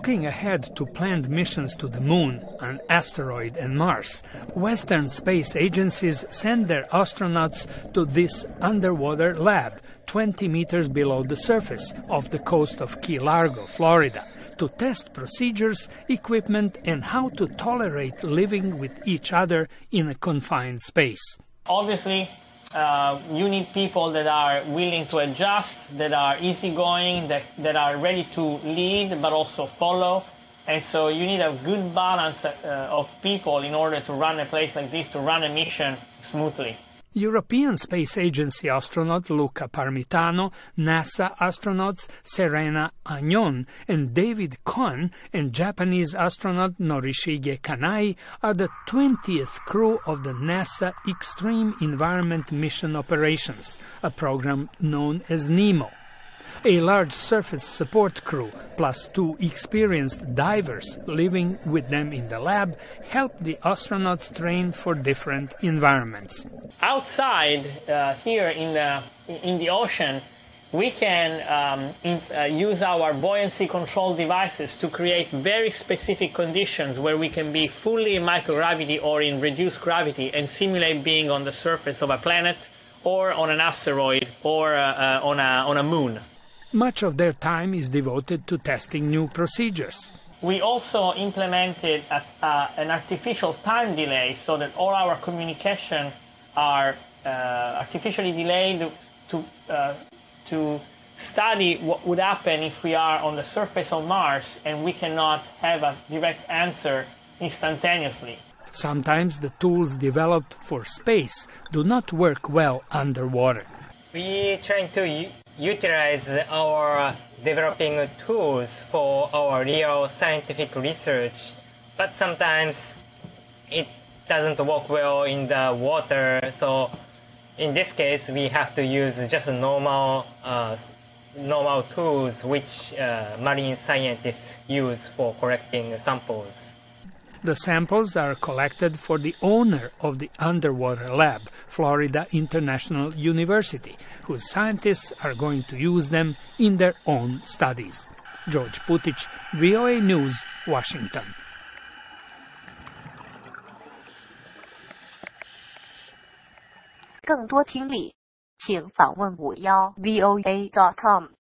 Looking ahead to planned missions to the Moon, an asteroid, and Mars, Western space agencies send their astronauts to this underwater lab 20 meters below the surface off the coast of Key Largo, Florida, to test procedures, equipment, and how to tolerate living with each other in a confined space. Obviously, you need people that are willing to adjust, that are easygoing, that are ready to lead but also follow. And so you need a good balance of people in order to run a place like this, to run a mission smoothly. European Space Agency astronaut Luca Parmitano, NASA astronauts Serena Agnon and David Cohen, and Japanese astronaut Norishige Kanai are the 20th crew of the NASA Extreme Environment Mission Operations, a program known as NEMO. A large surface support crew, plus 2 experienced divers living with them in the lab, help the astronauts train for different environments. Outside, here in the ocean, we can use our buoyancy control devices to create very specific conditions where we can be fully in microgravity or in reduced gravity and simulate being on the surface of a planet or on an asteroid or on a moon. Much of their time is devoted to testing new procedures. We also implemented an artificial time delay so that all our communication are artificially delayed to study what would happen if we are on the surface of Mars and we cannot have a direct answer instantaneously. Sometimes the tools developed for space do not work well underwater. We try to utilize our developing tools for our real scientific research, but sometimes it doesn't work well in the water. So in this case, we have to use just normal tools which marine scientists use for collecting samples. The samples are collected for the owner of the underwater lab, Florida International University, whose scientists are going to use them in their own studies. George Putic, VOA News, Washington. 更多听力，请访问51voa.com。